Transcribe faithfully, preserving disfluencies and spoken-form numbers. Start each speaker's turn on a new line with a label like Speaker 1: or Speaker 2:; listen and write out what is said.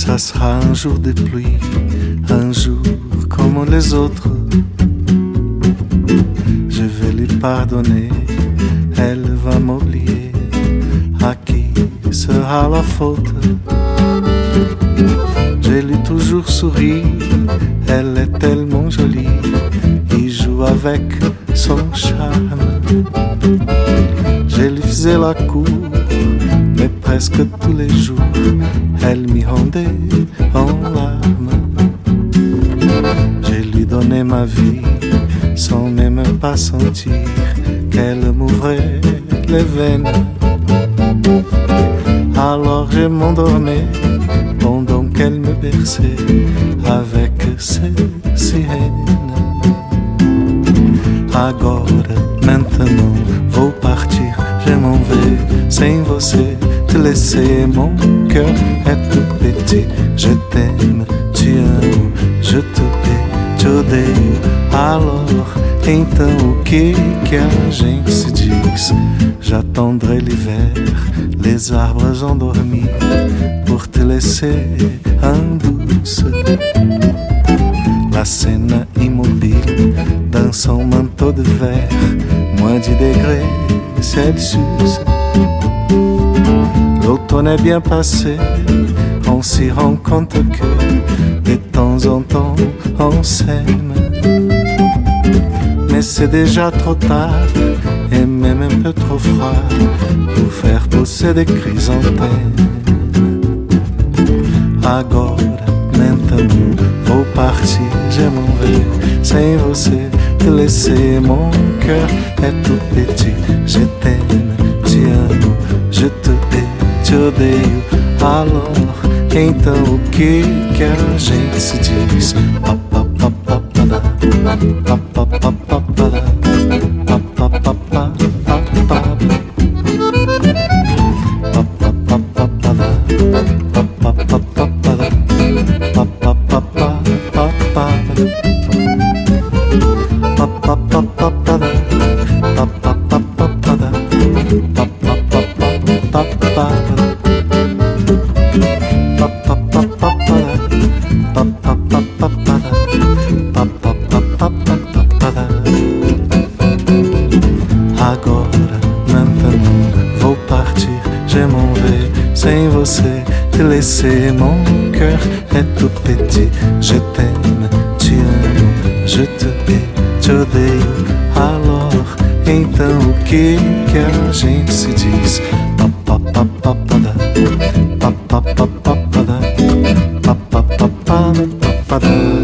Speaker 1: Ça sera un jour de pluie, un jour comme les autres. Je vais lui pardonner, elle va m'oublier. À qui sera la faute? Je lui toujours souri, elle est tellement jolie. Il joue avec son charme. Je lui faisais la cour, mais presque tous les jours, elle m'y rendait en larmes. Je lui donnais ma vie, sans même pas sentir qu'elle m'ouvrait les veines. Alors je m'endormais pendant qu'elle me berçait avec ses sirènes. Agora, maintenant, vou partir, je m'en vais sem você, te laisser. Mon cœur est tout petit. Je t'aime, te amo, je te hais, te odeio. Alors, então o que que a gente se diz? J'attendrai l'hiver, les arbres endormis, pour te laisser en douce. La scène immobile dans son manteau de verre, moins dix degrés Celsius. L'automne est bien passé, on s'y rend compte que de temps en temps on s'aime. Mais c'est déjà trop tard et même un peu trop froid pour faire pousser des chrysanthèmes. Agora, maintenant, vou partir, je m'en vais sem você, te laisser. Mon cœur est tout petit. Je t'aime, te amo, je te hais, te odeio. Alors, então o que que a gente se diz? Pa, pa, pa, pa, pa, da. Pa, pa, pa, pa, pa, da. Pa, pa, pa, pa, pa, pa, pa. Pa, pa, pa, pa, pa, da. Pa, pa, pa, pa, pa, da. Pa, pa, pa, pa, pa, pa. Pa, pa, pa, pa, pa, da. Pa, pa, pa, pa, pa, da. Pa, pa, pa, pa, pa, pa. Agora, maintenant, vou partir, je m'en vais sem você, te laisser. Mon cœur est tout petit. Je t'aime, te amo, je te hais, te odeio. Alors, então o que que a gente se diz? Pa, pa, pa, pa, pa, da. Pa, pa, pa, pa, pa, da. Pa, pa, pa, pa, pa, pa, da.